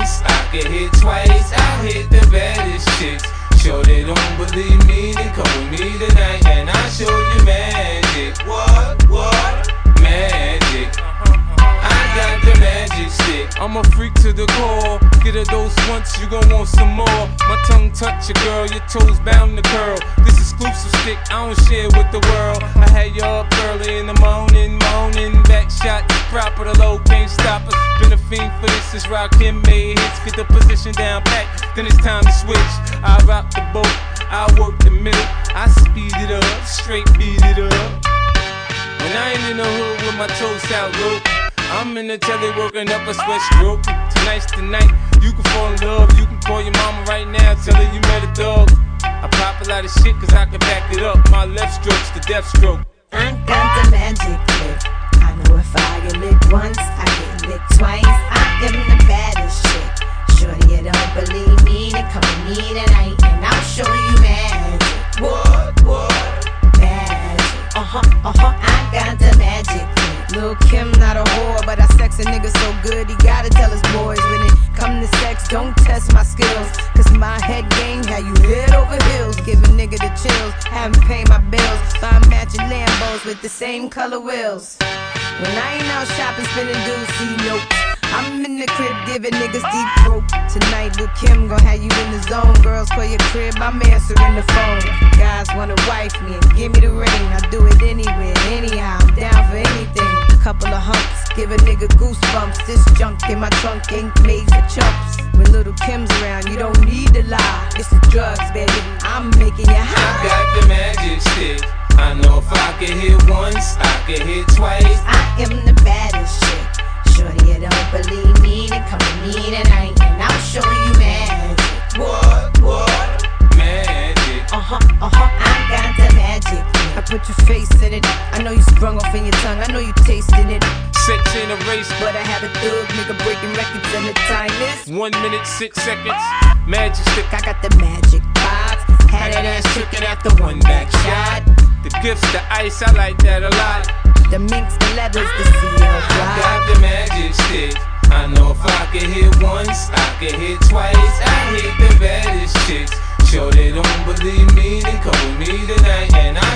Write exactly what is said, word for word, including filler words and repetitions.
once, I can hit twice. I hit the baddest chicks. Sure they don't believe me, then come with me tonight and I'll show you magic. What? What? Magic. I got the magic stick. I'm a freak to the core. Get a dose once, you gon' want some more. My tongue touch your girl, your toes bound to curl. This exclusive stick, I don't share with the world. I had you up early in the morning, moaning. Back shot, proper, the low can't stop us. Been a fiend for this since Rakim made hits. Get the position down pat, then it's time to switch. I rock the boat, I work the middle. I speed it up, straight beat it up. When I ain't in the hood with my toes out low, I'm in the telly working up a sweat stroke. Tonight's the night, you can fall in love. You can call your mama right now, tell her you met a dog. I pop a lot of shit cause I can back it up. My left stroke's the death stroke. I got the magic trick. I know if I get licked once, I get licked twice. I am the baddest chick. Shorty, you don't believe me, then come with me tonight and I'll show you magic. What? What? Magic. Uh-huh, uh-huh, I got the magic trick. Lil' Kim not a whore, but I sex a nigga so good he gotta tell his boys when it come to sex, don't test my skills. Cause my head game had you head over heels. Give a nigga the chills, haven't paid my bills. Buy matching Lambos with the same color wheels. When I ain't out shopping, spending doozy nope. I'm in the crib giving niggas deep throat. Tonight Lil' Kim gon' have you in the zone. Girls call your crib, I'm answering the phone. Guys wanna wife me and give me the ring. I do it anywhere, anyhow, I'm down for anything. Couple of humps, give a nigga goosebumps. This junk in my trunk ain't made for chumps. When Little Kim's around, you don't need to lie. It's the drugs, baby, I'm making you high. I got the magic stick. I know if I can hit once, I can hit twice. I am the baddest chick. Shorty, you don't believe me, then come with me tonight and I'll show you magic. What? What? Magic. Uh-huh, uh-huh, I got the magic. I put your face in it. I know you sprung off in your tongue. I know you tasted it. Six in a race, But I have a thug nigga breaking records and the time is one minute, six seconds. Magic stick. I got the magic vibes. Had that ass chicken after one back shot. The gifts, the ice, I like that a lot. The minks, the leathers, the C L I got the magic stick. I know if I can hit once, I can hit twice. I hit the baddest chicks. Sure they don't believe me, then come with me tonight and I